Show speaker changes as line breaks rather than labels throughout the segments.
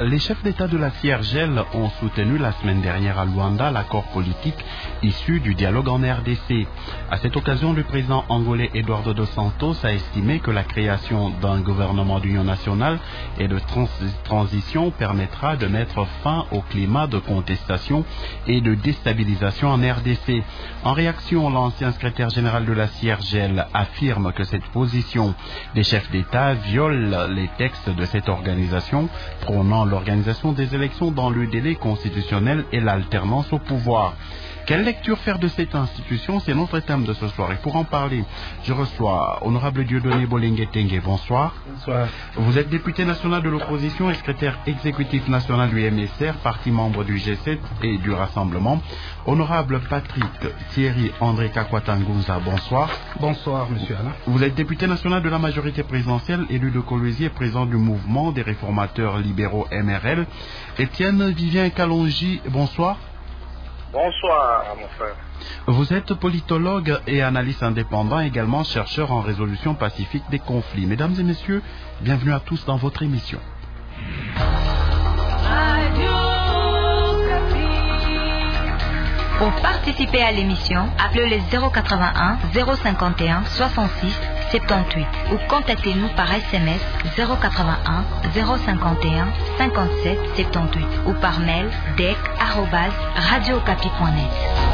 Les chefs d'État de la CIRGL ont soutenu la semaine dernière à Luanda l'accord politique issu du dialogue en RDC. À cette occasion, le président angolais Eduardo dos Santos a estimé que la création d'un gouvernement d'union nationale et de transition permettra de mettre fin au climat de contestation et de déstabilisation en RDC. En réaction, l'ancien secrétaire général de la CIRGL affirme que cette position des chefs d'État viole les textes de cette organisation, prônant l'organisation des élections dans le délai constitutionnel et l'alternance au pouvoir. Quelle lecture faire de cette institution? C'est notre thème de ce soir. Et pour en parler, je reçois Honorable Dieudonné Bolengue-Tengue. Bonsoir.
Bonsoir.
Vous êtes député national de l'opposition et secrétaire exécutif national du MSR, parti membre du G7 et du Rassemblement. Honorable Patrick Thierry André Kakwatangunza. Bonsoir.
Bonsoir, monsieur Alain.
Vous êtes député national de la majorité présidentielle, élu de Kolwezi et président du mouvement des réformateurs libéraux MRL. Étienne Vivien Kalonji. Bonsoir.
Bonsoir, mon frère.
Vous êtes politologue et analyste indépendant, également chercheur en résolution pacifique des conflits. Mesdames et messieurs, bienvenue à tous dans votre émission.
Pour participer à l'émission, appelez le 081 051 66 78 ou contactez-nous par SMS 081 051 57 78 ou par mail dec@radiocapi.net.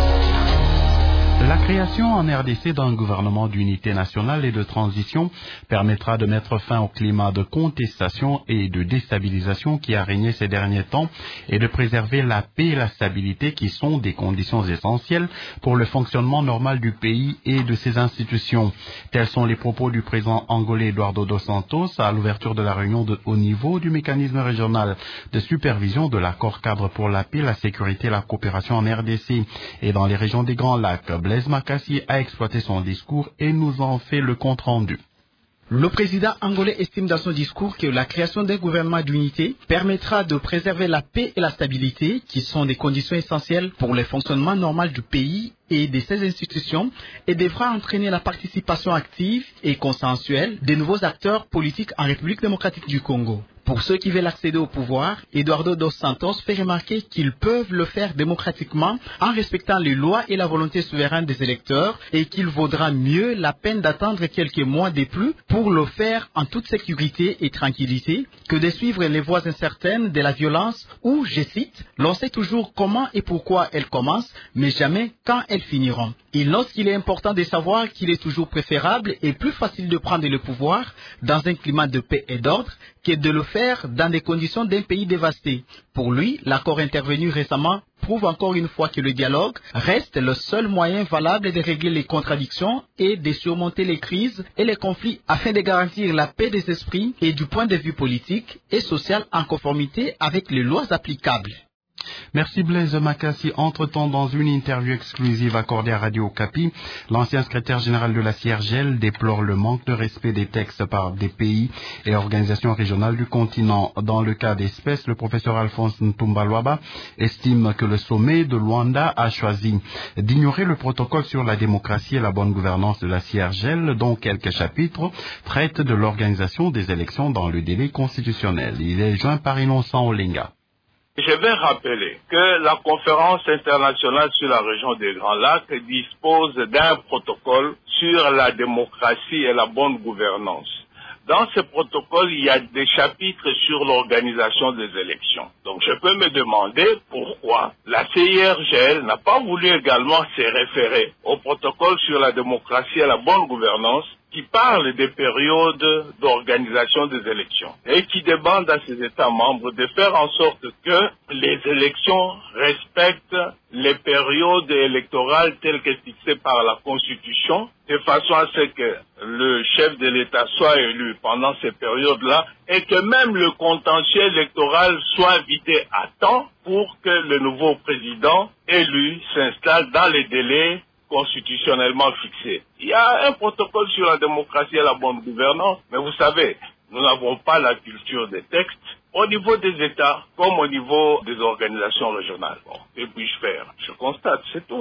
La création en RDC d'un gouvernement d'unité nationale et de transition permettra de mettre fin au climat de contestation et de déstabilisation qui a régné ces derniers temps et de préserver la paix et la stabilité qui sont des conditions essentielles pour le fonctionnement normal du pays et de ses institutions. Tels sont les propos du président angolais Eduardo dos Santos à l'ouverture de la réunion de haut niveau du mécanisme régional de supervision de l'accord cadre pour la paix, la sécurité et la coopération en RDC et dans les régions des Grands Lacs. Blaise Makassi a exploité son discours et nous en fait le compte-rendu.
Le président angolais estime dans son discours que la création d'un gouvernement d'unité permettra de préserver la paix et la stabilité, qui sont des conditions essentielles pour le fonctionnement normal du pays et de ses institutions, et devra entraîner la participation active et consensuelle des nouveaux acteurs politiques en République démocratique du Congo. Pour ceux qui veulent accéder au pouvoir, Eduardo dos Santos fait remarquer qu'ils peuvent le faire démocratiquement en respectant les lois et la volonté souveraine des électeurs et qu'il vaudra mieux la peine d'attendre quelques mois de plus pour le faire en toute sécurité et tranquillité que de suivre les voies incertaines de la violence où, je cite, l'on sait toujours comment et pourquoi elles commencent, mais jamais quand elles finiront. Il note qu'il est important de savoir qu'il est toujours préférable et plus facile de prendre le pouvoir dans un climat de paix et d'ordre que de le faire dans des conditions d'un pays dévasté. Pour lui, l'accord intervenu récemment prouve encore une fois que le dialogue reste le seul moyen valable de régler les contradictions et de surmonter les crises et les conflits afin de garantir la paix des esprits et du point de vue politique et social en conformité avec les lois applicables.
Merci Blaise Makassi. Entre-temps, dans une interview exclusive accordée à Radio Okapi, l'ancien secrétaire général de la CIRGL déplore le manque de respect des textes par des pays et organisations régionales du continent. Dans le cas d'espèce, le professeur Alphonse Ntumba-Luaba estime que le sommet de Luanda a choisi d'ignorer le protocole sur la démocratie et la bonne gouvernance de la CIRGL, dont quelques chapitres traitent de l'organisation des élections dans le délai constitutionnel. Il est joint par Innocent Olenga.
Je vais rappeler que la conférence internationale sur la région des Grands Lacs dispose d'un protocole sur la démocratie et la bonne gouvernance. Dans ce protocole, il y a des chapitres sur l'organisation des élections. Donc je peux me demander pourquoi la CIRGL n'a pas voulu également se référer au protocole sur la démocratie et la bonne gouvernance qui parle des périodes d'organisation des élections et qui demande à ses États membres de faire en sorte que les élections respectent les périodes électorales telles que fixées par la Constitution, de façon à ce que le chef de l'État soit élu pendant ces périodes-là et que même le contentieux électoral soit vidé à temps pour que le nouveau président élu s'installe dans les délais constitutionnellement fixé. Il y a un protocole sur la démocratie et la bonne gouvernance, mais vous savez, nous n'avons pas la culture des textes au niveau des États comme au niveau des organisations régionales. Bon, que puis-je faire? Je constate, c'est tout.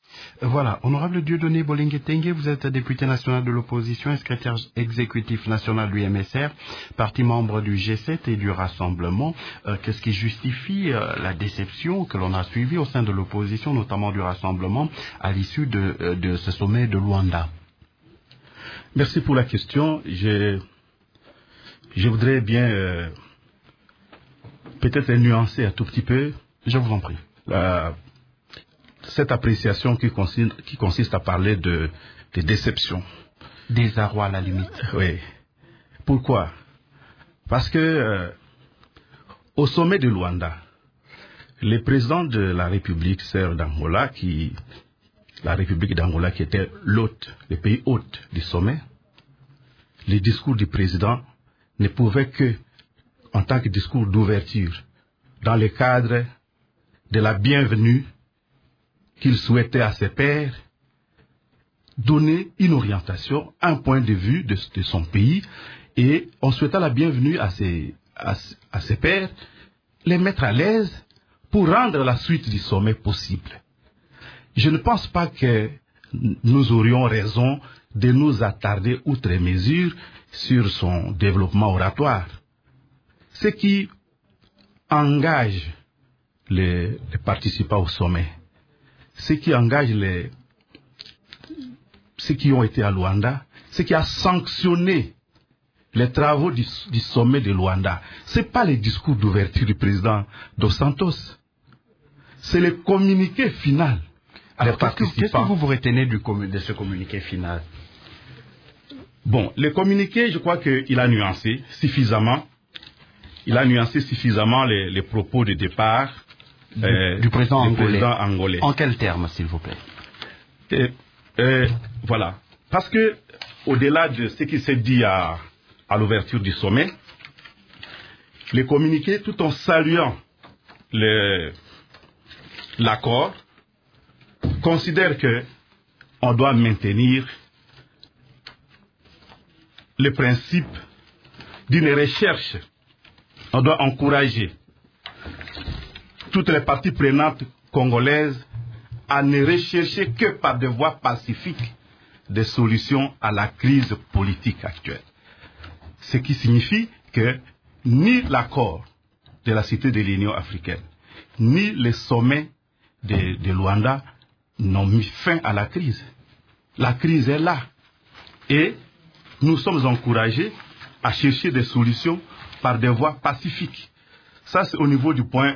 Voilà, honorable Dieudonné Bolinguetenge, vous êtes député national de l'opposition et secrétaire exécutif national du MSR, parti membre du G7 et du Rassemblement. Qu'est-ce qui justifie la déception que l'on a suivie au sein de l'opposition, notamment du Rassemblement, à l'issue de ce sommet de Luanda?
Merci pour la question. Je voudrais bien peut-être nuancer un tout petit peu.
Je vous en prie.
Cette appréciation qui consiste à parler de déception.
Désarroi à la limite.
Oui. Pourquoi? Parce que au sommet de Luanda, le président de la République, Serge d'Angola, la République d'Angola qui était l'hôte, le pays hôte du sommet, les discours du président ne pouvaient que, en tant que discours d'ouverture, dans le cadre de la bienvenue qu'il souhaitait à ses pairs, donner une orientation, un point de vue de son pays, et en souhaitant la bienvenue à ses pairs, les mettre à l'aise pour rendre la suite du sommet possible. Je ne pense pas que nous aurions raison de nous attarder outre mesure sur son développement oratoire. Ce qui engage les participants au sommet, ce qui engage ceux qui ont été à Luanda, ce qui a sanctionné les travaux du sommet de Luanda, ce n'est pas le discours d'ouverture du président Dos Santos, c'est le communiqué final.
Alors, qu'est-ce que vous retenez de ce communiqué final?
Bon, le communiqué, je crois qu'il a nuancé suffisamment. Il a nuancé suffisamment les propos de départ
du président angolais. En quels termes, s'il vous plaît?
Voilà. Parce que, au-delà de ce qui s'est dit à l'ouverture du sommet, le communiqué, tout en saluant l'accord, considère que on doit maintenir le principe d'une recherche. On doit encourager toutes les parties prenantes congolaises à ne rechercher que par des voies pacifiques des solutions à la crise politique actuelle. Ce qui signifie que ni l'accord de la Cité de l'Union africaine, ni les sommets de Luanda n'ont mis fin à la crise. La crise est là. Et nous sommes encouragés à chercher des solutions par des voies pacifiques. Ça, c'est au niveau du point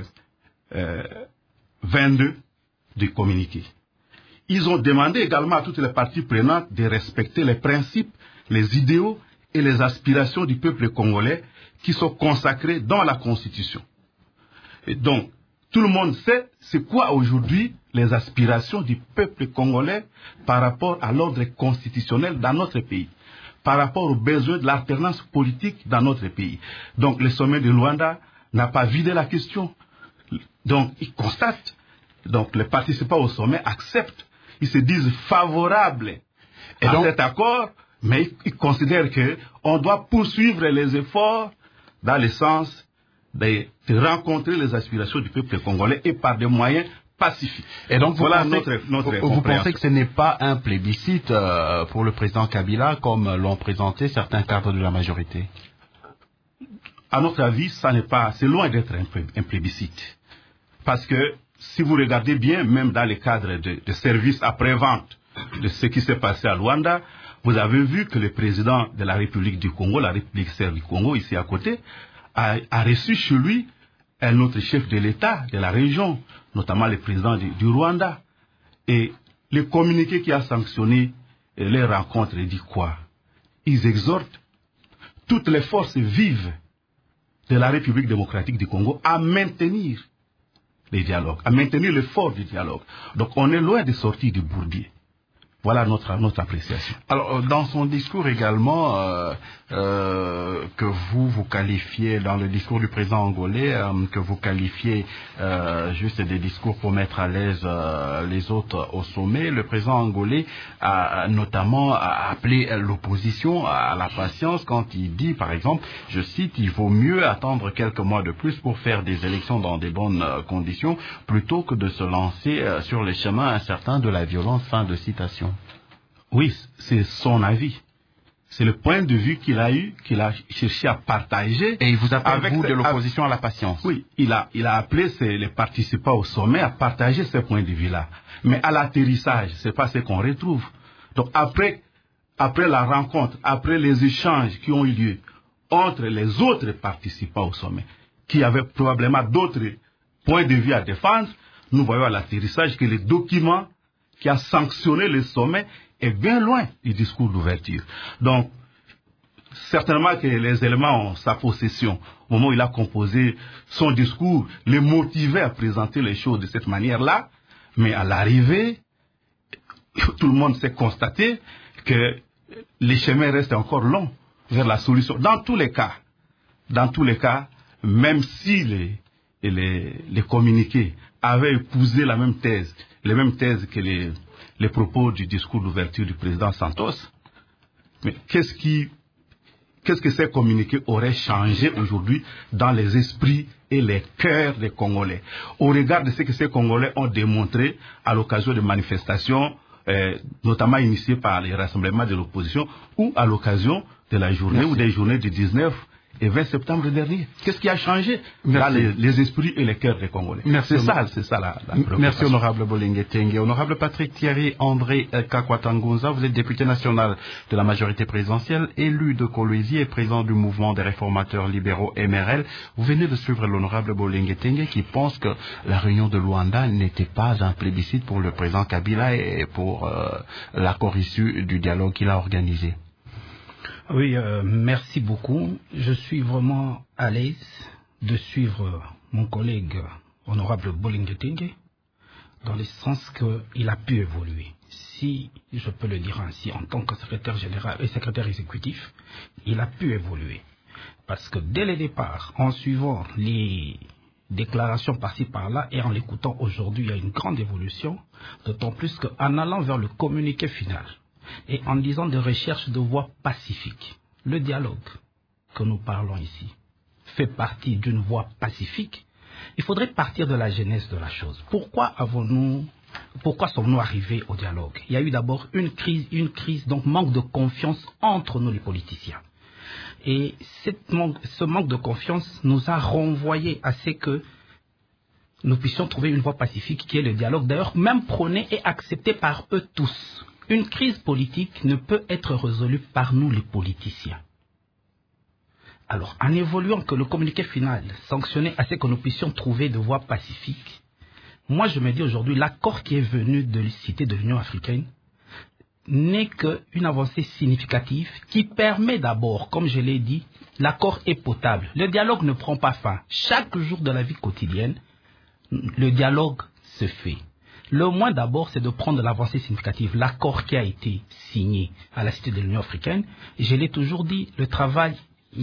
22 du communiqué. Ils ont demandé également à toutes les parties prenantes de respecter les principes, les idéaux et les aspirations du peuple congolais qui sont consacrés dans la Constitution. Et donc, tout le monde sait c'est quoi aujourd'hui les aspirations du peuple congolais par rapport à l'ordre constitutionnel dans notre pays, par rapport aux besoins de l'alternance politique dans notre pays. Donc le sommet de Luanda n'a pas vidé la question. Donc ils constatent, donc les participants au sommet acceptent, ils se disent favorables à cet accord, mais ils considèrent qu'on doit poursuivre les efforts dans le sens de rencontrer les aspirations du peuple congolais et par des moyens pacifiques.
Et donc
voilà
vous pensez que ce n'est pas un plébiscite pour le président Kabila comme l'ont présenté certains cadres de la majorité?
À notre avis, c'est loin d'être un plébiscite. Parce que si vous regardez bien, même dans le cadre de services après-vente de ce qui s'est passé à Luanda, vous avez vu que le président de la République du Congo, la République serbe du Congo, ici à côté, a reçu chez lui un autre chef de l'État de la région, notamment le président du Rwanda. Et le communiqué qui a sanctionné les rencontres dit quoi? Ils exhortent toutes les forces vives de la République démocratique du Congo à maintenir les dialogues, à maintenir l'effort du dialogue. Donc on est loin de sortir du bourbier. Voilà notre appréciation.
Alors, dans son discours également, que vous qualifiez, dans le discours du président angolais, que vous qualifiez juste des discours pour mettre à l'aise les autres au sommet, le président angolais a notamment appelé l'opposition à la patience quand il dit, par exemple, je cite, il vaut mieux attendre quelques mois de plus pour faire des élections dans des bonnes conditions plutôt que de se lancer sur les chemins incertains de la violence. Fin de citation.
Oui, c'est son avis. C'est le point de vue qu'il a eu, qu'il a cherché à partager.
Et il vous appelle, avec vous, de l'opposition à la patience.
Oui, il a appelé les participants au sommet à partager ce point de vue-là. Mais à l'atterrissage, c'est pas ce qu'on retrouve. Donc après la rencontre, après les échanges qui ont eu lieu entre les autres participants au sommet, qui avaient probablement d'autres points de vue à défendre, nous voyons à l'atterrissage que le document qui a sanctionné le sommet est bien loin du discours d'ouverture. Donc, certainement que les éléments en sa possession, au moment où il a composé son discours, les motivaient à présenter les choses de cette manière-là, mais à l'arrivée, tout le monde s'est constaté que les chemins restent encore longs vers la solution. Dans tous les cas, même si les communiqués avaient épousé la même thèse, les mêmes thèses que les propos du discours d'ouverture du président Santos, mais qu'est-ce que ces communiqués auraient changé aujourd'hui dans les esprits et les cœurs des Congolais, au regard de ce que ces Congolais ont démontré à l'occasion de manifestations, notamment initiées par les rassemblements de l'opposition, ou à l'occasion de la journée ou des journées du 19 et 20 septembre dernier. Qu'est-ce qui a changé dans les esprits et les cœurs des Congolais? C'est ça la
Merci, honorable Bolingue Tengue. Honorable Patrick Thierry André Kakwatangunza, vous êtes député national de la majorité présidentielle, élu de Kolwezi et président du mouvement des réformateurs libéraux MRL. Vous venez de suivre l'honorable Bolingue Tengue qui pense que la réunion de Luanda n'était pas un plébiscite pour le président Kabila et pour l'accord issu du dialogue qu'il a organisé.
Oui, merci beaucoup. Je suis vraiment à l'aise de suivre mon collègue honorable Bolingue Tengue dans le sens qu'il a pu évoluer. Si je peux le dire ainsi, en tant que secrétaire général et secrétaire exécutif, il a pu évoluer. Parce que dès le départ, en suivant les déclarations par-ci par-là et en l'écoutant aujourd'hui, il y a une grande évolution, d'autant plus qu'en allant vers le communiqué final, et en disant de recherche de voies pacifiques. Le dialogue que nous parlons ici fait partie d'une voie pacifique. Il faudrait partir de la genèse de la chose. Pourquoi sommes-nous arrivés au dialogue? Il y a eu d'abord une crise, donc manque de confiance entre nous les politiciens. Et ce manque de confiance nous a renvoyé à ce que nous puissions trouver une voie pacifique qui est le dialogue, d'ailleurs même prôné et accepté par eux tous. Une crise politique ne peut être résolue par nous les politiciens. Alors, en évoluant que le communiqué final sanctionnait à ce que nous puissions trouver de voies pacifiques, moi je me dis aujourd'hui, l'accord qui est venu de cité de l'Union africaine n'est qu'une avancée significative qui permet d'abord, comme je l'ai dit, l'accord est potable. Le dialogue ne prend pas fin. Chaque jour de la vie quotidienne, le dialogue se fait. Le moins d'abord, c'est de prendre l'avancée significative, l'accord qui a été signé à la Cité de l'Union africaine. Et je l'ai toujours dit, le travail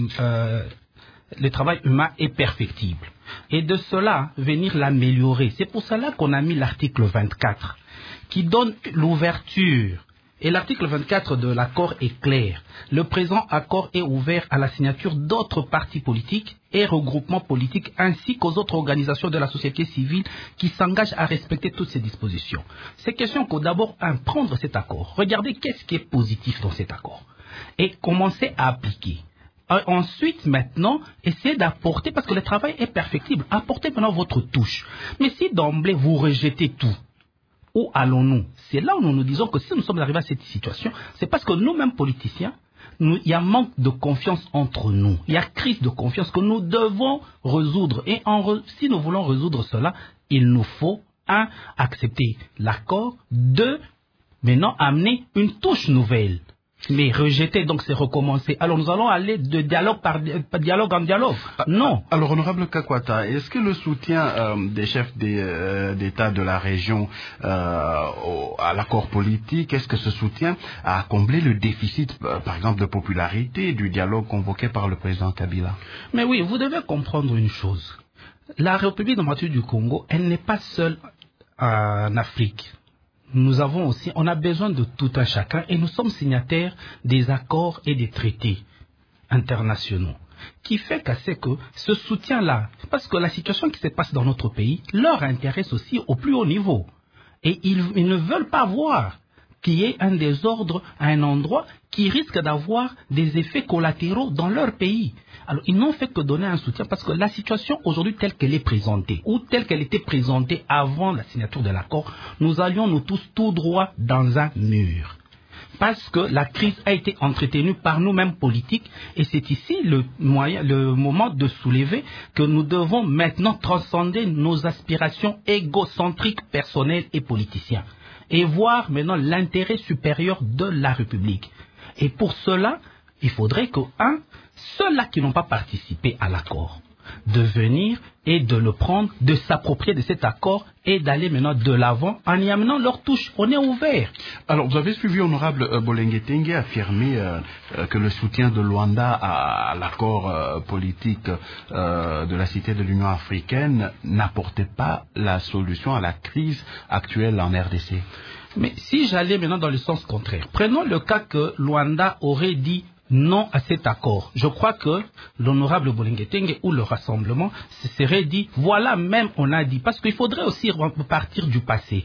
humain est perfectible. Et de cela, venir l'améliorer. C'est pour cela qu'on a mis l'article 24, qui donne l'ouverture. Et l'article 24 de l'accord est clair. Le présent accord est ouvert à la signature d'autres partis politiques et regroupements politiques ainsi qu'aux autres organisations de la société civile qui s'engagent à respecter toutes ces dispositions. C'est question qu'on d'abord prendre cet accord. Regardez qu'est-ce qui est positif dans cet accord et commencer à appliquer. Ensuite, maintenant, essayez d'apporter, parce que le travail est perfectible, apportez maintenant votre touche. Mais si d'emblée vous rejetez tout, où allons-nous? C'est là où nous nous disons que si nous sommes arrivés à cette situation, c'est parce que nous-mêmes politiciens, il y a manque de confiance entre nous. Il y a crise de confiance que nous devons résoudre. Et si nous voulons résoudre cela, il nous faut, accepter l'accord, maintenant amener une touche nouvelle. Mais rejeter, donc c'est recommencer. Alors nous allons aller de dialogue par dialogue en dialogue. Non.
Alors, honorable Kakwata, est-ce que le soutien des chefs d'État de la région à l'accord politique, est-ce que ce soutien a comblé le déficit, par exemple, de popularité du dialogue convoqué par le président Kabila? Mais
oui, vous devez comprendre une chose. La République démocratique du Congo, elle n'est pas seule en Afrique. On a besoin de tout un chacun et nous sommes signataires des accords et des traités internationaux. Qui fait que ce soutien-là, parce que la situation qui se passe dans notre pays leur intéresse aussi au plus haut niveau. Et ils ne veulent pas voir qu'il y ait un désordre à un endroit qui risque d'avoir des effets collatéraux dans leur pays. Alors, ils n'ont fait que donner un soutien parce que la situation aujourd'hui telle qu'elle est présentée, ou telle qu'elle était présentée avant la signature de l'accord, nous allions nous tous tout droit dans un mur. Parce que la crise a été entretenue par nous-mêmes politiques et c'est ici le moment de soulever que nous devons maintenant transcender nos aspirations égocentriques personnelles et politiciennes et voir maintenant l'intérêt supérieur de la République. Et pour cela, il faudrait que, ceux-là qui n'ont pas participé à l'accord, de venir et de le prendre, de s'approprier de cet accord et d'aller maintenant de l'avant en y amenant leur touche. On est ouvert.
Alors, vous avez suivi, honorable Bolenge-Tengue, affirmer que le soutien de Luanda à l'accord politique de la Cité de l'Union africaine n'apportait pas la solution à la crise actuelle en RDC.
Mais si j'allais maintenant dans le sens contraire, prenons le cas que Luanda aurait dit non à cet accord. Je crois que l'honorable Bolenge-Tengue ou le rassemblement se serait dit, voilà même on a dit, parce qu'il faudrait aussi partir du passé.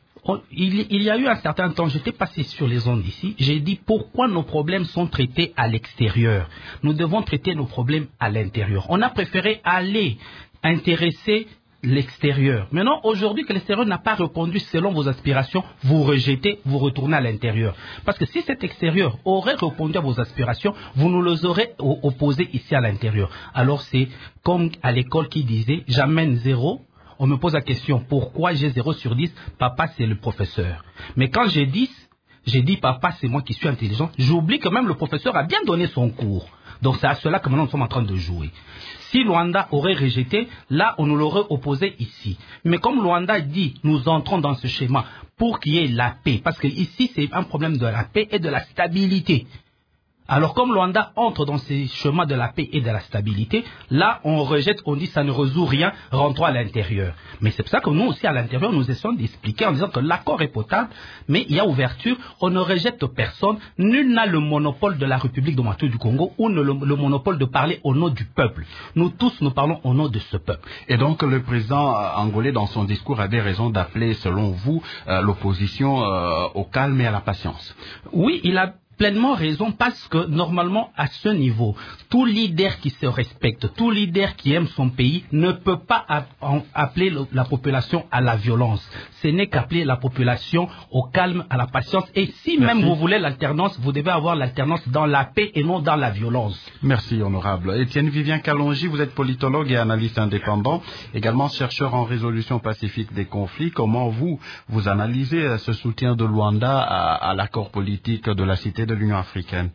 Il y a eu un certain temps, j'étais passé sur les ondes ici, j'ai dit pourquoi nos problèmes sont traités à l'extérieur. Nous devons traiter nos problèmes à l'intérieur. On a préféré aller intéresser l'extérieur. Maintenant, aujourd'hui que l'extérieur n'a pas répondu selon vos aspirations, vous rejetez, vous retournez à l'intérieur. Parce que si cet extérieur aurait répondu à vos aspirations, vous nous les aurez opposés ici à l'intérieur. Alors c'est comme à l'école qui disait, j'amène 0, on me pose la question, pourquoi j'ai 0 sur 10? Papa, c'est le professeur. Mais quand j'ai 10, j'ai dit, papa, c'est moi qui suis intelligent. J'oublie que même le professeur a bien donné son cours. Donc c'est à cela que maintenant nous sommes en train de jouer. Si Luanda aurait rejeté, là on nous l'aurait opposé ici. Mais comme Luanda dit, nous entrons dans ce schéma pour qu'il y ait la paix. Parce que ici c'est un problème de la paix et de la stabilité. Alors comme Luanda entre dans ces chemins de la paix et de la stabilité, là on rejette, on dit ça ne résout rien, rentrons à l'intérieur. Mais c'est pour ça que nous aussi à l'intérieur nous essayons d'expliquer en disant que l'accord est potable, mais il y a ouverture, on ne rejette personne, nul n'a le monopole de la République démocratique du Congo ou le monopole de parler au nom du peuple. Nous tous nous parlons au nom de ce peuple.
Et donc le président angolais dans son discours avait raison d'appeler selon vous l'opposition au calme et à la patience.
Oui, il a pleinement raison parce que normalement à ce niveau, tout leader qui se respecte, tout leader qui aime son pays ne peut pas appeler la population à la violence. Ce n'est qu'appeler la population au calme, à la patience. Et si même vous voulez l'alternance, vous devez avoir l'alternance dans la paix et non dans la violence.
Merci honorable. Étienne Vivien Kalonji, vous êtes politologue et analyste indépendant, également chercheur en résolution pacifique des conflits. Comment vous analysez ce soutien de Luanda à l'accord politique de la Cité de l'Union africaine?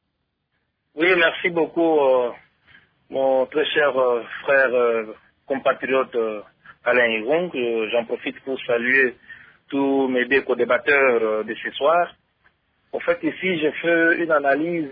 Oui, merci beaucoup, mon très cher frère compatriote Alain Yvon. J'en profite pour saluer tous mes deux co-débatteurs de ce soir. En fait, ici, je fais une analyse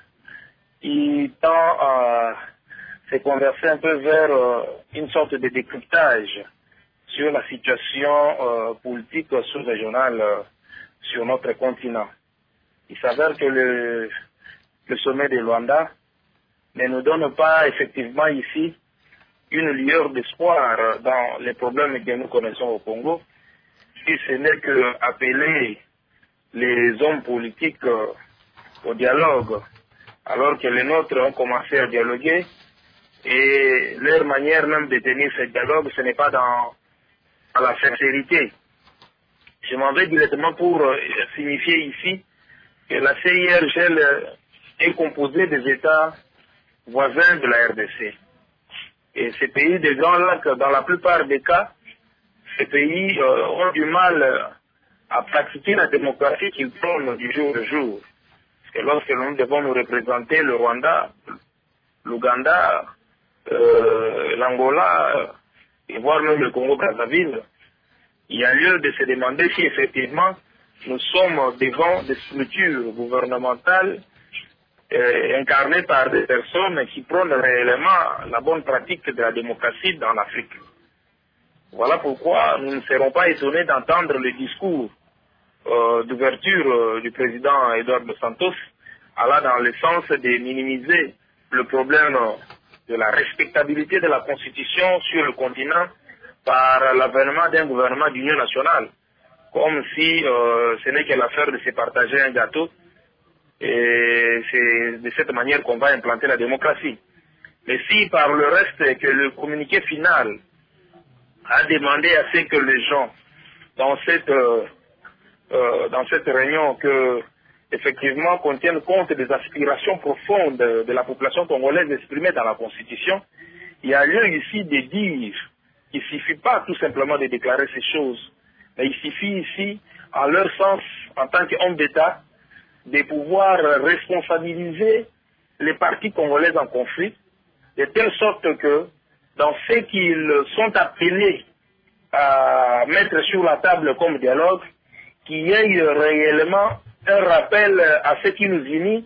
qui tend à se converser un peu vers une sorte de décryptage sur la situation politique sous-régionale sur notre continent. Il s'avère que le sommet de Luanda ne nous donne pas effectivement ici une lueur d'espoir dans les problèmes que nous connaissons au Congo, si ce n'est qu'appeler les hommes politiques au dialogue, alors que les nôtres ont commencé à dialoguer, et leur manière même de tenir ce dialogue, ce n'est pas dans la sincérité. Je m'en vais directement pour signifier ici que la CIRGL est composée des États voisins de la RDC. Et ces pays des Grands Lacs, dans la plupart des cas, ces pays ont du mal à pratiquer la démocratie qu'ils prônent du jour au jour. Parce que lorsque nous devons nous représenter le Rwanda, l'Ouganda, l'Angola, et voire même le Congo-Brazzaville, il y a lieu de se demander si effectivement nous sommes devant des structures gouvernementales incarnées par des personnes qui prônent réellement la bonne pratique de la démocratie dans l'Afrique. Voilà pourquoi nous ne serons pas étonnés d'entendre le discours d'ouverture du président Edouard Dos Santos allant dans le sens de minimiser le problème de la respectabilité de la Constitution sur le continent par l'avènement d'un gouvernement d'union nationale, comme si ce n'est que l'affaire de se partager un gâteau, et c'est de cette manière qu'on va implanter la démocratie. Mais si par le reste que le communiqué final a demandé à ce que les gens dans cette réunion que effectivement qu'on tienne compte des aspirations profondes de la population congolaise exprimées dans la Constitution, il y a lieu ici de dire qu'il ne suffit pas tout simplement de déclarer ces choses, mais il suffit ici, en leur sens, en tant qu'homme d'État, de pouvoir responsabiliser les partis congolais en conflit, de telle sorte que dans ce qu'ils sont appelés à mettre sur la table comme dialogue, qu'il y ait réellement un rappel à ce qui nous unit,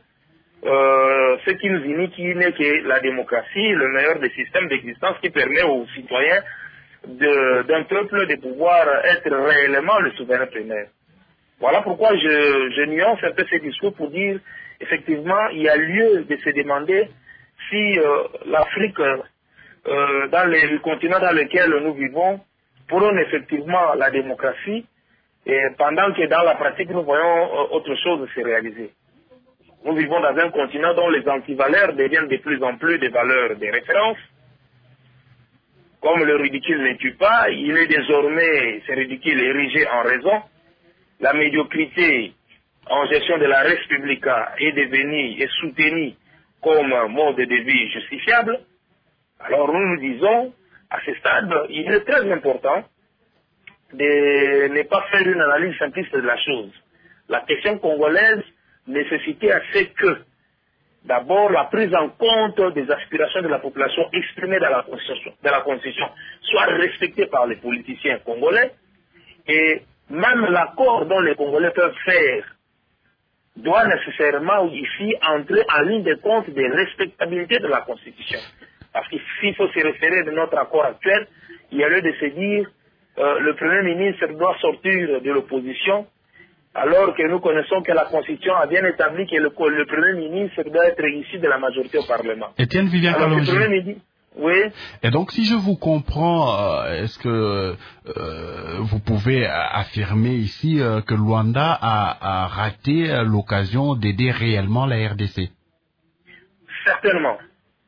qui n'est que la démocratie, le meilleur des systèmes d'existence qui permet aux citoyens d'un peuple de pouvoir être réellement le souverain primaire. Voilà pourquoi je nuance un peu ce discours pour dire, effectivement, il y a lieu de se demander si l'Afrique, dans le continent dans lequel nous vivons, prône effectivement la démocratie, et pendant que dans la pratique, nous voyons autre chose se réaliser. Nous vivons dans un continent dont les antivaleurs deviennent de plus en plus des valeurs de référence. Comme le ridicule ne tue pas, il est désormais, ce ridicule érigé en raison. La médiocrité en gestion de la res publica est devenue et soutenue comme mode de vie justifiable. Alors nous disons, à ce stade, il est très important de ne pas faire une analyse simpliste de la chose. La question congolaise nécessitait à ce que, d'abord, la prise en compte des aspirations de la population exprimées dans la Constitution soit respectée par les politiciens congolais, et même l'accord dont les Congolais peuvent faire doit nécessairement ici entrer en ligne de compte des respectabilités de la Constitution. Parce qu'il faut se référer de notre accord actuel, il y a lieu de se dire le Premier ministre doit sortir de l'opposition, alors que nous connaissons que la Constitution a bien établi que le Premier ministre doit être issu de la majorité au Parlement.
Étienne Vivien Kalonji.
Oui.
Et donc, si je vous comprends, est-ce que vous pouvez affirmer ici que Luanda a raté l'occasion d'aider réellement la RDC?
Certainement.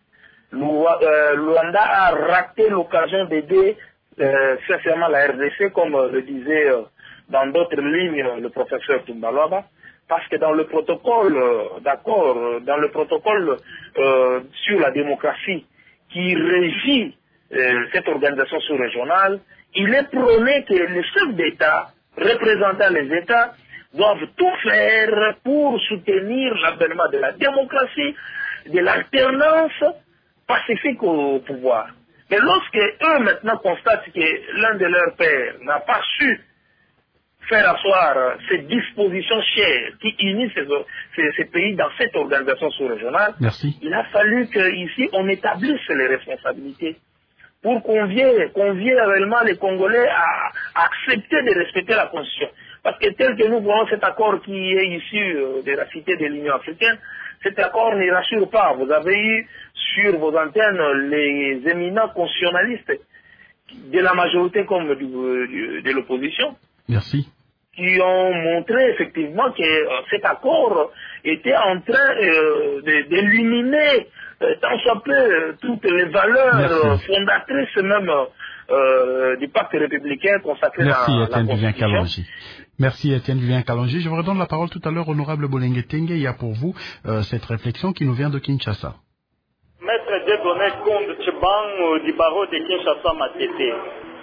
Luanda a raté l'occasion d'aider sincèrement la RDC, comme le disait dans d'autres lignes le professeur Tumbalaba, parce que dans le protocole d'accord, dans le protocole sur la démocratie qui régit cette organisation sous-régionale, il est prôné que les chefs d'État représentant les États doivent tout faire pour soutenir l'avènement de la démocratie, de l'alternance pacifique au pouvoir. Mais lorsque eux maintenant constatent que l'un de leurs pères n'a pas su faire asseoir ces dispositions chères qui unissent ces pays dans cette organisation sous-régionale, il a fallu qu'ici on établisse les responsabilités pour convier réellement les Congolais à accepter de respecter la Constitution. Parce que tel que nous voyons cet accord qui est issu de la cité de l'Union africaine, cet accord ne rassure pas. Vous avez eu sur vos antennes les éminents constitutionnalistes de la majorité comme de l'opposition.
Merci.
Qui ont montré effectivement que cet accord était en train d'éliminer tant soit peu toutes les valeurs fondatrices même du pacte républicain consacré dans la Constitution.
Merci Étienne Vivien Kalonji. Je vous redonne la parole tout à l'heure, honorable Bolenge-Tenge. Il y a pour vous cette réflexion qui nous vient de Kinshasa.
Maître Dieudonné Kombe Tchibang du barreau de Kinshasa Matete.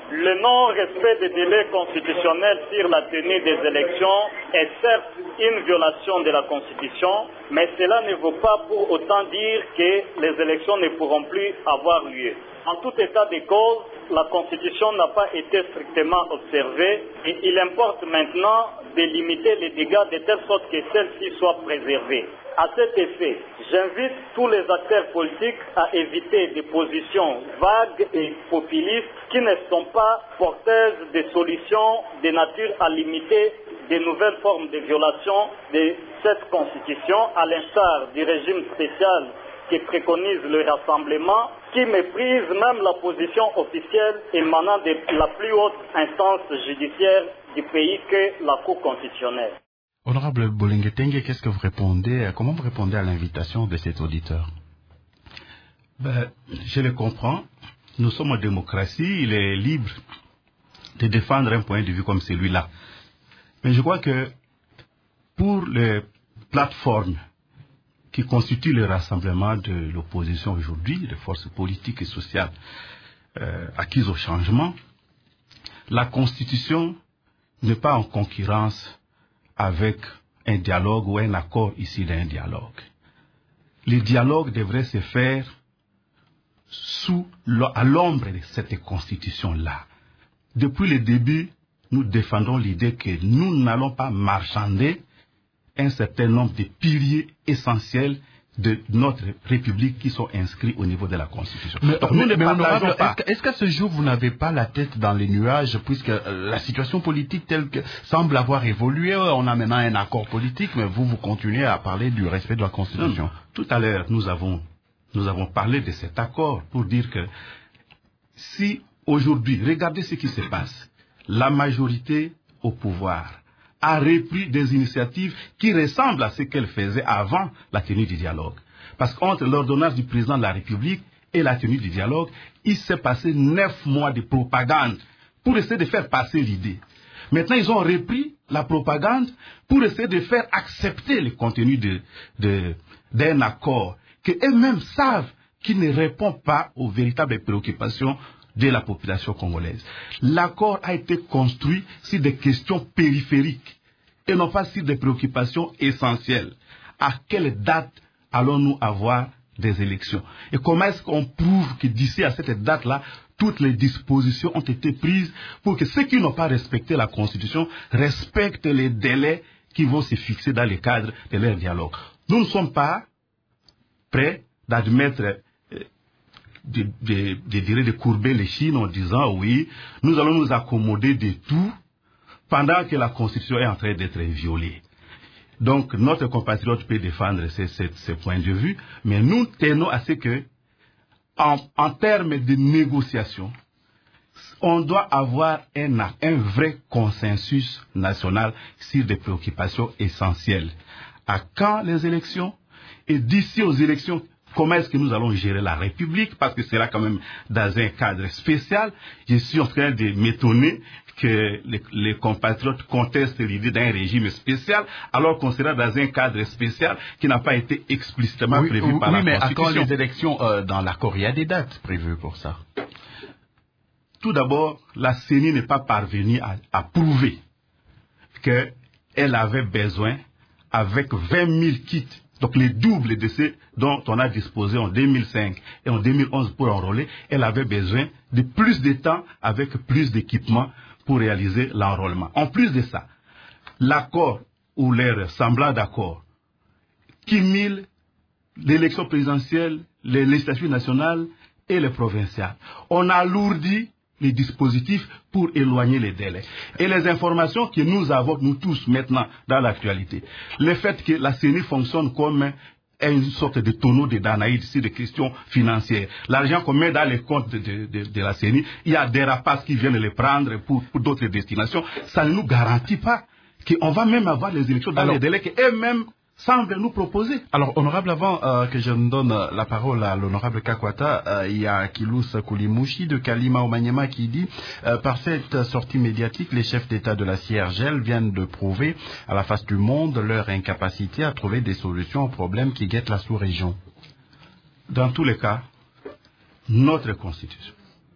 Le non-respect des délais constitutionnels sur la tenue des élections est certes une violation de la Constitution, mais cela ne veut pas pour autant dire que les élections ne pourront plus avoir lieu. En tout état de cause, la Constitution n'a pas été strictement observée et il importe maintenant de limiter les dégâts de telle sorte que celle-ci soit préservée. À cet effet, j'invite tous les acteurs politiques à éviter des positions vagues et populistes qui ne sont pas porteuses de solutions de nature à limiter de nouvelles formes de violation de cette Constitution, à l'instar du régime spécial qui préconise le rassemblement, qui méprise même la position officielle émanant de la plus haute instance judiciaire du pays que la Cour constitutionnelle.
Honorable Bolinguetenge, qu'est-ce que vous répondez, comment vous répondez à l'invitation de cet auditeur?
Je le comprends. Nous sommes en démocratie, il est libre de défendre un point de vue comme celui-là. Mais je crois que pour les plateformes qui constituent le rassemblement de l'opposition aujourd'hui, des forces politiques et sociales acquises au changement, la Constitution n'est pas en concurrence avec un dialogue ou un accord issu d'un dialogue. Le dialogue devrait se faire à l'ombre de cette Constitution-là. Depuis le début, nous défendons l'idée que nous n'allons pas marchander un certain nombre de piliers essentiels de notre République qui sont inscrits au niveau de la Constitution.
Donc nous ne partageons pas. Est-ce qu'à ce jour, vous n'avez pas la tête dans les nuages, puisque la situation politique telle que semble avoir évolué, on a maintenant un accord politique, mais vous continuez à parler du respect de la Constitution.
Tout à l'heure, nous avons parlé de cet accord pour dire que si aujourd'hui, regardez ce qui se passe, la majorité au pouvoir a repris des initiatives qui ressemblent à ce qu'elle faisait avant la tenue du dialogue. Parce qu'entre l'ordonnance du président de la République et la tenue du dialogue, il s'est passé 9 mois de propagande pour essayer de faire passer l'idée. Maintenant, ils ont repris la propagande pour essayer de faire accepter le contenu d'un accord que eux-mêmes savent qui ne répond pas aux véritables préoccupations de la population congolaise. L'accord a été construit sur des questions périphériques et non pas sur des préoccupations essentielles. À quelle date allons-nous avoir des élections? Et comment est-ce qu'on prouve que d'ici à cette date-là, toutes les dispositions ont été prises pour que ceux qui n'ont pas respecté la Constitution respectent les délais qui vont se fixer dans le cadre de leur dialogue? Nous ne sommes pas prêts d'admettre de courber les chines en disant oui, nous allons nous accommoder de tout pendant que la Constitution est en train d'être violée. Donc notre compatriote peut défendre ce point de vue, mais nous tenons à ce que, en termes de négociation, on doit avoir un vrai consensus national sur des préoccupations essentielles. À quand les élections? Et d'ici aux élections, comment est-ce que nous allons gérer la République? Parce que c'est là quand même dans un cadre spécial. Je suis en train de m'étonner que les compatriotes contestent l'idée d'un régime spécial, alors qu'on sera dans un cadre spécial qui n'a pas été explicitement prévu par la Constitution.
Mais à quand les élections dans l'accord? Il y a des dates prévues pour ça.
Tout d'abord, la CENI n'est pas parvenue à prouver qu'elle avait besoin, avec 20 000 kits, donc les doubles de ceux dont on a disposé en 2005 et en 2011 pour enrôler, elle avait besoin de plus de temps avec plus d'équipements pour réaliser l'enrôlement. En plus de ça, l'accord ou leur semblant d'accord cumule l'élection présidentielle, les législatives nationales et les provinciales. On alourdit les dispositifs pour éloigner les délais. Et les informations que nous avons, nous tous maintenant, dans l'actualité, le fait que la CENI fonctionne comme une sorte de tonneau de Danaïde sur des questions financières. L'argent qu'on met dans les comptes de la CENI, il y a des rapaces qui viennent les prendre pour d'autres destinations. Ça ne nous garantit pas qu'on va même avoir les élections dans les délais qu'eux-mêmes semble nous proposer.
Alors, honorable, avant que je ne donne la parole à l'honorable Kakwata, il y a Kilous Koulimouchi de Kalima au Maniema qui dit par cette sortie médiatique, les chefs d'État de la CIRGL viennent de prouver à la face du monde leur incapacité à trouver des solutions aux problèmes qui guettent la sous-région.
Dans tous les cas, notre Constitution,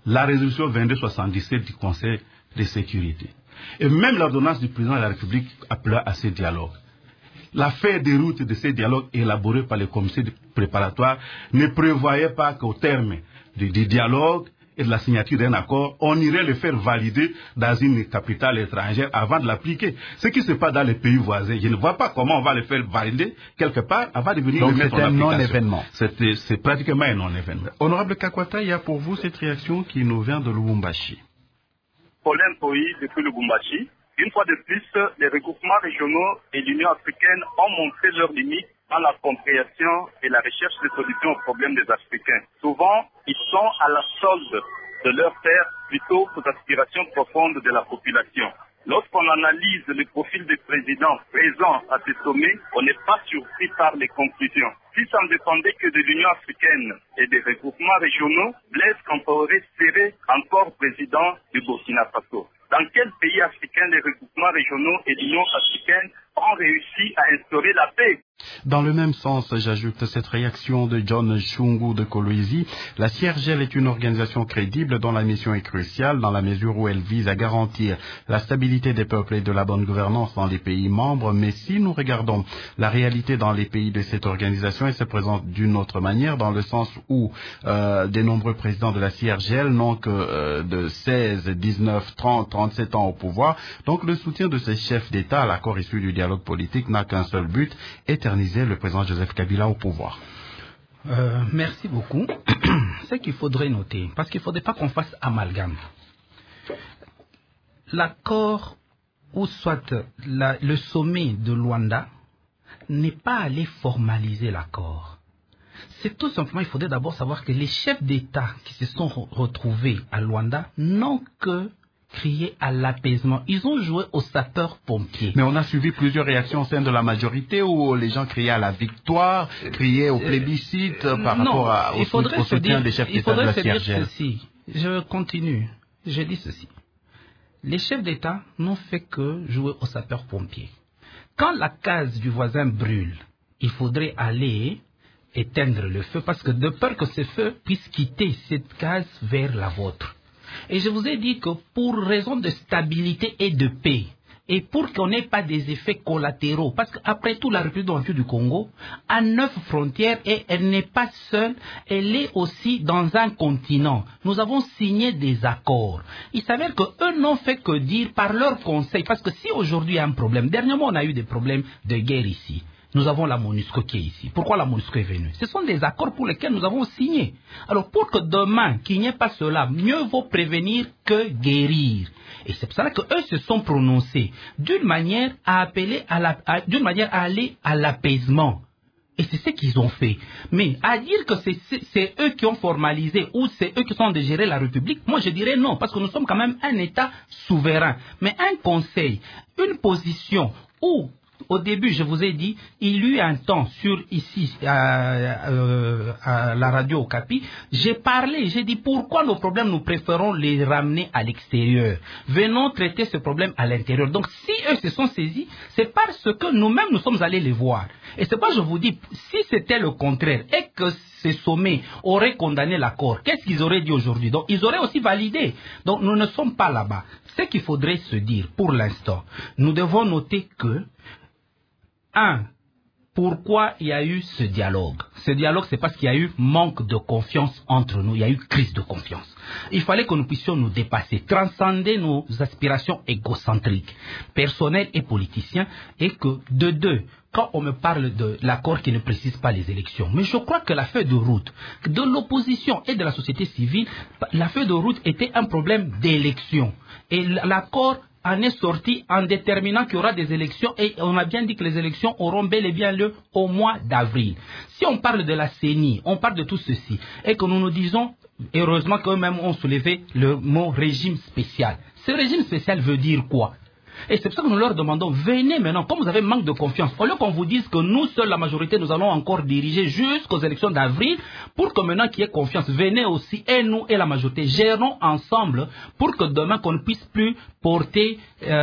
la résolution 2277 du Conseil de sécurité. Et même l'ordonnance du président de la République appela à ce dialogue. La feuille de route de ces dialogues élaborés par les comités préparatoires ne prévoyait pas qu'au terme du dialogue et de la signature d'un accord, on irait le faire valider dans une capitale étrangère avant de l'appliquer. Ce qui se passe dans les pays voisins, je ne vois pas comment on va le faire valider quelque part avant de venir le mettre en application.
Donc c'est un non-événement.
C'est pratiquement un non-événement.
Honorable Kakwata, il y a pour vous cette réaction qui nous vient de Lubumbashi.
Problème pays depuis Lubumbashi. Une fois de plus, les regroupements régionaux et l'Union africaine ont montré leurs limites dans la compréhension et la recherche de solutions aux problèmes des Africains. Souvent, ils sont à la solde de leur terre plutôt qu'aux aspirations profondes de la population. Lorsqu'on analyse le profil des présidents présents à ce sommet, on n'est pas surpris par les conclusions. Si ça ne dépendait que de l'Union africaine et des regroupements régionaux, Blaise Compaoré serait encore président du Burkina Faso. Dans quel pays africain les regroupements régionaux et l'Union africaine ont réussi à instaurer la paix?
Dans le même sens, j'ajoute cette réaction de John Chungu de Kolwezi. La CIRGL est une organisation crédible dont la mission est cruciale dans la mesure où elle vise à garantir la stabilité des peuples et de la bonne gouvernance dans les pays membres. Mais si nous regardons la réalité dans les pays de cette organisation, elle se présente d'une autre manière dans le sens où des nombreux présidents de la CIRGL n'ont que de 16, 19, 30, 37 ans au pouvoir. Donc le soutien de ces chefs d'État à l'accord issu du dialogue politique n'a qu'un seul but, éterniser le président Joseph Kabila au pouvoir.
Merci beaucoup. Ce qu'il faudrait noter, parce qu'il ne faudrait pas qu'on fasse amalgame. L'accord, ou soit le sommet de Luanda, n'est pas allé formaliser l'accord. C'est tout simplement, il faudrait d'abord savoir que les chefs d'État qui se sont retrouvés à Luanda n'ont que crié à l'apaisement. Ils ont joué aux sapeurs-pompiers.
Mais on a suivi plusieurs réactions au sein de la majorité où les gens criaient à la victoire, criaient au plébiscite par rapport au soutien des chefs d'État de la CIRGL.
Je continue. Je dis ceci. Les chefs d'État n'ont fait que jouer aux sapeurs-pompiers. Quand la case du voisin brûle, il faudrait aller éteindre le feu parce que de peur que ce feu puisse quitter cette case vers la vôtre. Et je vous ai dit que pour raison de stabilité et de paix, et pour qu'on n'ait pas des effets collatéraux, parce qu'après tout, la République démocratique du Congo a 9 frontières et elle n'est pas seule, elle est aussi dans un continent. Nous avons signé des accords. Il s'avère qu'eux n'ont fait que dire par leur conseil, parce que si aujourd'hui il y a un problème, dernièrement on a eu des problèmes de guerre ici. Nous avons la MONUSCO qui est ici. Pourquoi la MONUSCO est venue? Ce sont des accords pour lesquels nous avons signé. Alors pour que demain, qu'il n'y ait pas cela, mieux vaut prévenir que guérir. Et c'est pour cela qu'eux se sont prononcés d'une manière à aller à l'apaisement. Et c'est ce qu'ils ont fait. Mais à dire que c'est eux qui ont formalisé ou c'est eux qui sont de gérer la République, moi je dirais non, parce que nous sommes quand même un État souverain. Mais un conseil, une position où au début, je vous ai dit, il y a eu un temps ici, à la radio Okapi, j'ai parlé, j'ai dit pourquoi nos problèmes, nous préférons les ramener à l'extérieur. Venons traiter ce problème à l'intérieur. Donc, si eux se sont saisis, c'est parce que nous-mêmes, nous sommes allés les voir. Et c'est pourquoi je vous dis, si c'était le contraire, et que ces sommets auraient condamné l'accord, qu'est-ce qu'ils auraient dit aujourd'hui? Donc, ils auraient aussi validé. Donc, nous ne sommes pas là-bas. Ce qu'il faudrait se dire, pour l'instant, nous devons noter que pourquoi il y a eu ce dialogue? Ce dialogue, c'est parce qu'il y a eu manque de confiance entre nous. Il y a eu crise de confiance. Il fallait que nous puissions nous dépasser, transcender nos aspirations égocentriques, personnelles et politiciens, et que de deux, quand on me parle de l'accord qui ne précise pas les élections, mais je crois que la feuille de route de l'opposition et de la société civile, la feuille de route était un problème d'élection. Et l'accord en est sorti en déterminant qu'il y aura des élections et on a bien dit que les élections auront bel et bien lieu au mois d'avril. Si on parle de la CENI, on parle de tout ceci et que nous nous disons, heureusement qu'eux-mêmes ont soulevé le mot régime spécial. Ce régime spécial veut dire quoi? Et c'est pour ça que nous leur demandons, venez maintenant, comme vous avez manque de confiance, au lieu qu'on vous dise que nous seuls, la majorité, nous allons encore diriger jusqu'aux élections d'avril, pour que maintenant qu'il y ait confiance, venez aussi, et nous et la majorité, gérons ensemble pour que demain qu'on ne puisse plus porter,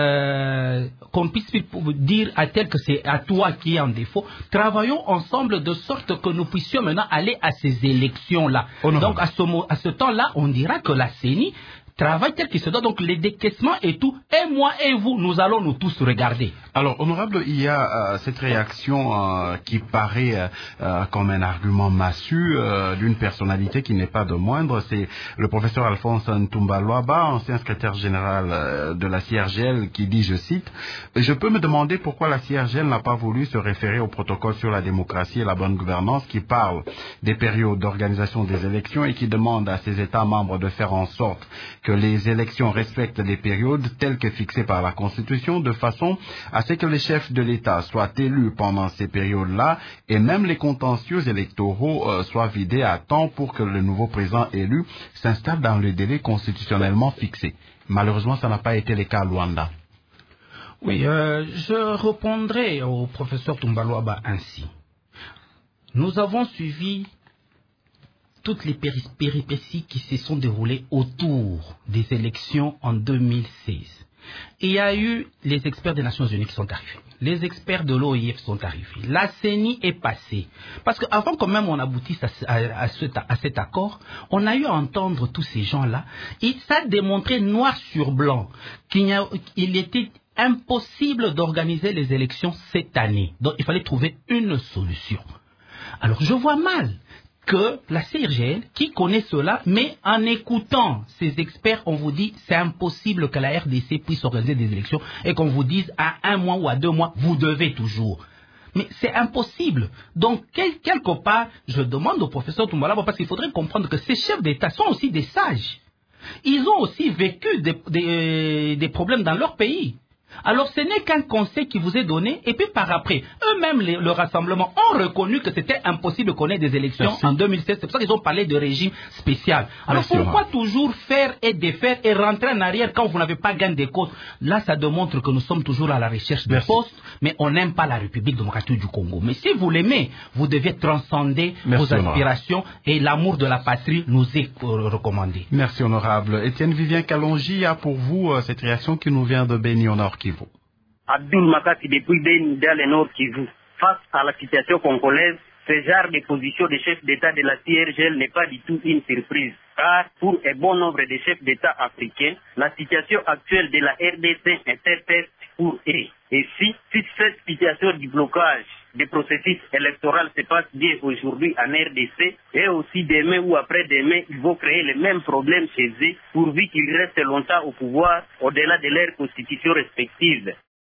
qu'on ne puisse plus dire à tel que c'est à toi qui est en défaut. Travaillons ensemble de sorte que nous puissions maintenant aller à ces élections-là. Donc à ce temps-là, on dira que la CENI travaille tel qu'il se doit, donc les décaissements et tout, et moi et vous, nous allons nous tous regarder.
Alors, honorable, il y a cette réaction qui paraît comme un argument massu d'une personnalité qui n'est pas de moindre, c'est le professeur Alphonse Ntumba-Luaba, ancien secrétaire général de la CIRGL, qui dit, je cite, « Je peux me demander pourquoi la CIRGL n'a pas voulu se référer au protocole sur la démocratie et la bonne gouvernance qui parle des périodes d'organisation des élections et qui demande à ses États membres de faire en sorte que les élections respectent des périodes telles que fixées par la Constitution de façon à ce que les chefs de l'État soient élus pendant ces périodes-là et même les contentieux électoraux soient vidés à temps pour que le nouveau président élu s'installe dans le délai constitutionnellement fixé. » Malheureusement, ça n'a pas été le cas à Luanda.
Oui, je répondrai au professeur Ntumba-Luaba ainsi. Nous avons suivi toutes les péripéties qui se sont déroulées autour des élections en 2016. Et il y a eu les experts des Nations Unies qui sont arrivés. Les experts de l'OIF sont arrivés. La CENI est passée. Parce qu'avant quand même on aboutisse à cet accord, on a eu à entendre tous ces gens-là. Et ça démontrait noir sur blanc qu'il était impossible d'organiser les élections cette année. Donc il fallait trouver une solution. Alors je vois mal que la CIRGL, qui connaît cela, mais en écoutant ces experts, on vous dit c'est impossible que la RDC puisse organiser des élections et qu'on vous dise à 1 mois ou à 2 mois, vous devez toujours. Mais c'est impossible. Donc, quelque part, je demande au professeur Ntumba-Luaba, parce qu'il faudrait comprendre que ces chefs d'État sont aussi des sages. Ils ont aussi vécu des problèmes dans leur pays. Alors ce n'est qu'un conseil qui vous est donné et puis par après, eux-mêmes le rassemblement ont reconnu que c'était impossible qu'on ait des élections en 2016. C'est pour ça qu'ils ont parlé de régime spécial. Alors pourquoi toujours faire et défaire et rentrer en arrière quand vous n'avez pas gain des causes? Là ça démontre que nous sommes toujours à la recherche de postes, mais on n'aime pas la République démocratique du Congo. Mais si vous l'aimez, vous devez transcender vos aspirations et l'amour de la patrie nous est recommandé.
Merci honorable. Étienne Vivien Kalonji a pour vous cette réaction qui nous vient de Beni au Nord Kivu.
Abdul Makati depuis Beni dans le Nord Kivu. Face à la situation congolaise, ce genre de position des chefs d'État de la CIRGL n'est pas du tout une surprise. Car pour un bon nombre de chefs d'État africains, la situation actuelle de la RDC interpelle pour eux. Et si cette situation du blocage des processus électoraux se passe bien aujourd'hui en RDC, et aussi demain ou après-demain, ils vont créer les mêmes problèmes chez eux, pourvu qu'ils restent longtemps au pouvoir, au-delà de leurs constitutions respectives.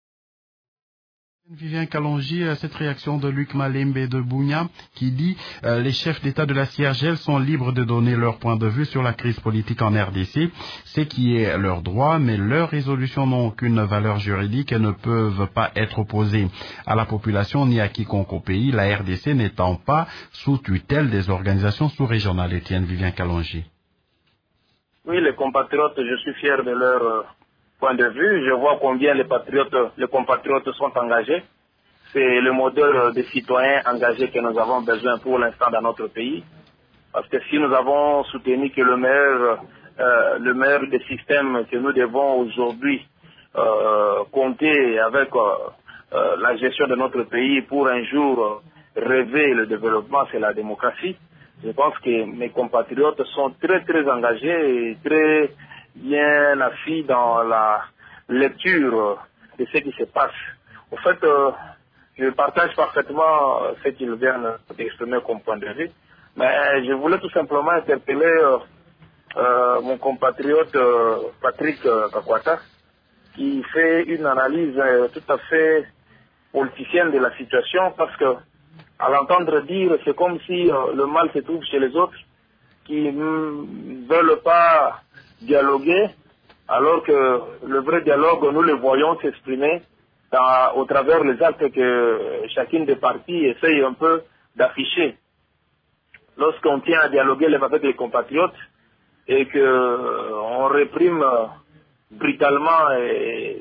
Vivien Kalonji, cette réaction de Luc Malembe de Bunia qui dit les chefs d'État de la CIRGL sont libres de donner leur point de vue sur la crise politique en RDC, ce qui est leur droit, mais leurs résolutions n'ont aucune valeur juridique et ne peuvent pas être opposées à la population ni à quiconque au pays, la RDC n'étant pas sous tutelle des organisations sous-régionales. Étienne Vivien Kalonji.
Oui, les compatriotes, je suis fier de leur point de vue. Je vois combien les compatriotes sont engagés. C'est le modèle de citoyens engagés que nous avons besoin pour l'instant dans notre pays. Parce que si nous avons soutenu que le meilleur des systèmes que nous devons aujourd'hui compter avec la gestion de notre pays pour un jour rêver le développement, c'est la démocratie. Je pense que mes compatriotes sont très très engagés et très bien assis dans la lecture de ce qui se passe. Au fait, je partage parfaitement ce qu'ils viennent d'exprimer comme point de vue, mais je voulais tout simplement interpeller mon compatriote Patrick Kakwata, qui fait une analyse tout à fait politicienne de la situation, parce que à l'entendre dire, c'est comme si le mal se trouve chez les autres qui ne veulent pas dialoguer, alors que le vrai dialogue, nous le voyons s'exprimer au travers des actes que chacune des parties essaye un peu d'afficher. Lorsqu'on tient à dialoguer avec les compatriotes et qu'on réprime brutalement et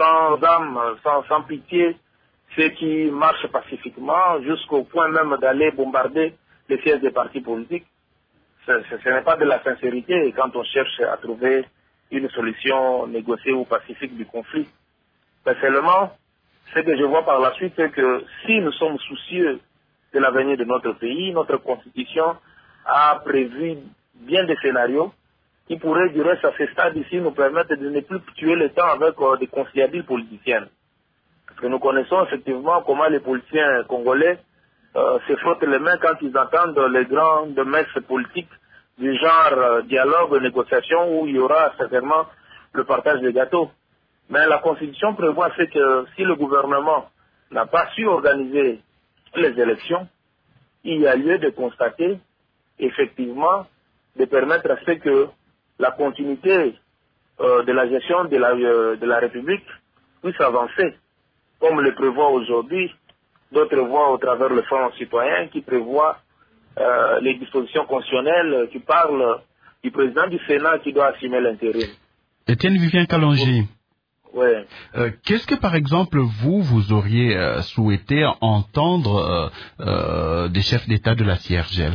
sans âme, sans pitié, ceux qui marchent pacifiquement jusqu'au point même d'aller bombarder les sièges des partis politiques. Ce n'est pas de la sincérité quand on cherche à trouver une solution négociée ou pacifique du conflit. Personnellement, ce que je vois par la suite, c'est que si nous sommes soucieux de l'avenir de notre pays, notre constitution a prévu bien des scénarios qui pourraient, du reste, à ce stade ici, nous permettre de ne plus tuer le temps avec des conciliabules politiciennes. Parce que nous connaissons effectivement comment les politiciens congolais se frottent les mains quand ils entendent les grandes messes politiques du genre dialogue, négociation, où il y aura certainement le partage des gâteaux. Mais la Constitution prévoit que si le gouvernement n'a pas su organiser les élections, il y a lieu de constater, effectivement, de permettre à ce que la continuité de la gestion de la République puisse avancer, comme le prévoit aujourd'hui d'autres voies au travers le Front citoyen qui prévoit les dispositions constitutionnelles qui parlent du président du Sénat qui doit assumer l'intérim.
Étienne Vivien Kalonji.
Ouais.
Qu'est-ce que, par exemple, vous auriez souhaité entendre des chefs d'État de la CIRGL?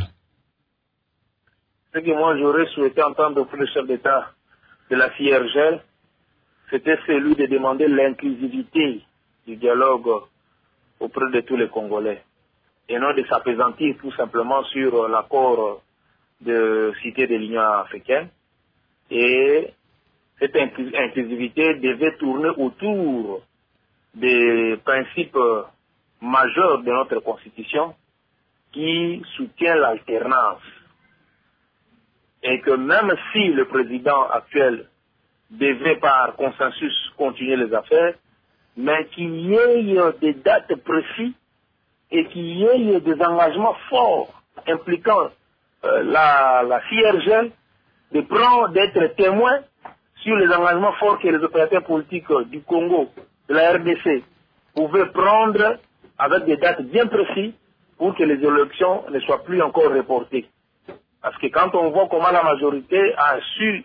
Ce que moi j'aurais souhaité entendre pour le chef d'État de la CIRGL, c'était celui de demander l'inclusivité du dialogue auprès de tous les Congolais, et non de s'apaisantir tout simplement sur l'accord de cité de l'Union africaine. Et cette inclusivité devait tourner autour des principes majeurs de notre Constitution qui soutient l'alternance. Et que même si le président actuel devait par consensus continuer les affaires, mais qu'il y ait des dates précises et qu'il y ait des engagements forts impliquant la CIRGL d'être témoin sur les engagements forts que les opérateurs politiques du Congo, de la RDC, pouvaient prendre avec des dates bien précises pour que les élections ne soient plus encore reportées. Parce que quand on voit comment la majorité a su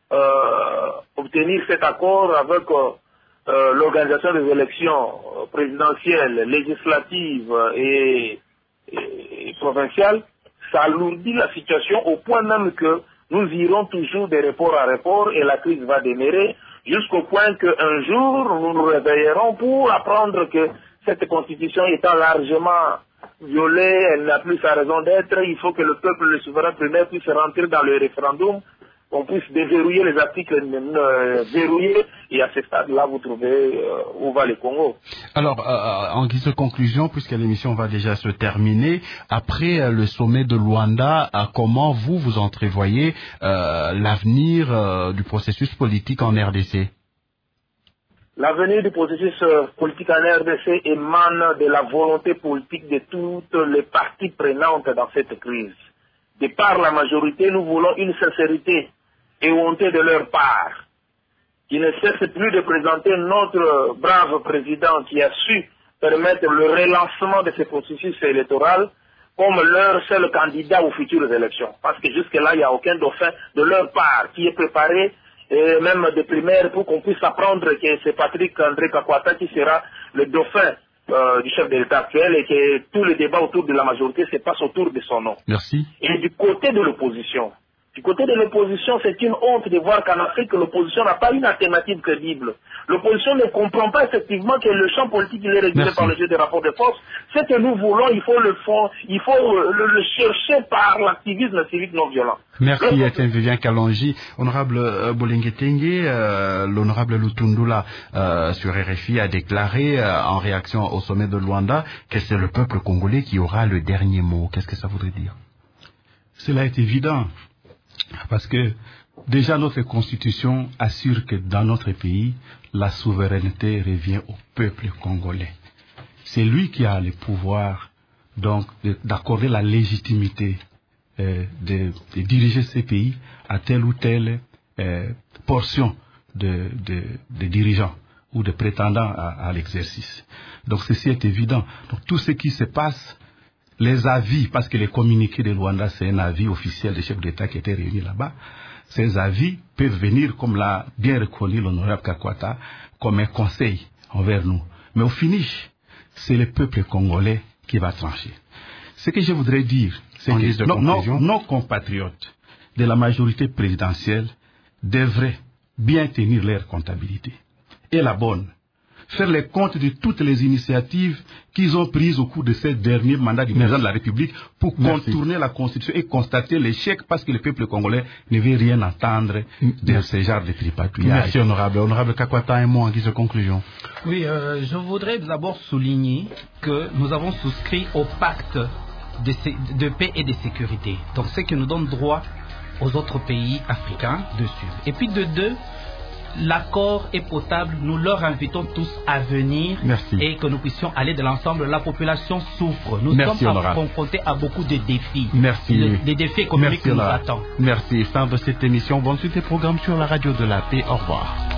obtenir cet accord avec l'organisation des élections présidentielles, législatives et provinciales, ça alourdit la situation au point même que nous irons toujours de report à report et la crise va demeurer jusqu'au point qu'un jour nous nous réveillerons pour apprendre que cette constitution étant largement violée, elle n'a plus sa raison d'être, il faut que le peuple, le souverain primaire puisse rentrer dans le référendum, qu'on puisse déverrouiller les articles verrouillés, et à ce stade-là, vous trouvez où va le Congo.
Alors, en guise de conclusion, puisque l'émission va déjà se terminer, après le sommet de Luanda, comment vous entrevoyez l'avenir du processus politique en RDC?
L'avenir du processus politique en RDC émane de la volonté politique de toutes les parties prenantes dans cette crise. De par la majorité, nous voulons une sincérité éhontée de leur part, qui ne cesse plus de présenter notre brave président qui a su permettre le relancement de ce processus électoral comme leur seul candidat aux futures élections. Parce que jusque-là, il n'y a aucun dauphin de leur part qui est préparé, et même de primaire, pour qu'on puisse apprendre que c'est Patrick André Kakwata qui sera le dauphin du chef de l'État actuel et que tous les débats autour de la majorité se passent autour de son nom.
Merci.
Et du côté de l'opposition, c'est une honte de voir qu'en Afrique, l'opposition n'a pas une alternative crédible. L'opposition ne comprend pas effectivement que le champ politique il est régulé par le jeu des rapports de force. Ce que nous voulons, il faut le chercher par l'activisme civique non violent.
Merci Étienne Vivien Kalonji. Honorable Bolinguetenge, l'honorable Lutundula sur RFI a déclaré en réaction au sommet de Luanda que c'est le peuple congolais qui aura le dernier mot. Qu'est-ce que ça voudrait dire?
Cela est évident. Parce que déjà notre constitution assure que dans notre pays, la souveraineté revient au peuple congolais. C'est lui qui a le pouvoir donc d'accorder la légitimité de diriger ces pays à telle ou telle portion de dirigeants ou de prétendants à l'exercice. Donc ceci est évident. Donc tout ce qui se passe, les avis, parce que les communiqués de Luanda, c'est un avis officiel des chefs d'État qui étaient réunis là-bas, ces avis peuvent venir, comme l'a bien reconnu l'honorable Kakwata, comme un conseil envers nous. Mais au finish, c'est le peuple congolais qui va trancher. Ce que je voudrais dire, c'est que nos compatriotes de la majorité présidentielle devraient bien tenir leur comptabilité. Et la bonne, faire les comptes de toutes les initiatives qu'ils ont prises au cours de ces derniers mandats du président de la République pour contourner la Constitution et constater l'échec parce que le peuple congolais ne veut rien entendre de ce genre de tripatouillage.
Merci, honorable. Honorable Kakwata, un mot en guise de conclusion.
Oui, je voudrais d'abord souligner que nous avons souscrit au pacte de paix et de sécurité. Donc, ce qui nous donne droit aux autres pays africains de suivre. Et puis de deux, l'accord est potable, nous leur invitons tous à venir.
Merci.
Et que nous puissions aller de l'ensemble. La population souffre. Nous sommes confrontés à beaucoup de défis.
Merci.
Les défis économiques qui nous attendent.
Merci. Fin de cette émission. Bonne suite des programmes sur la radio de la paix. Au revoir.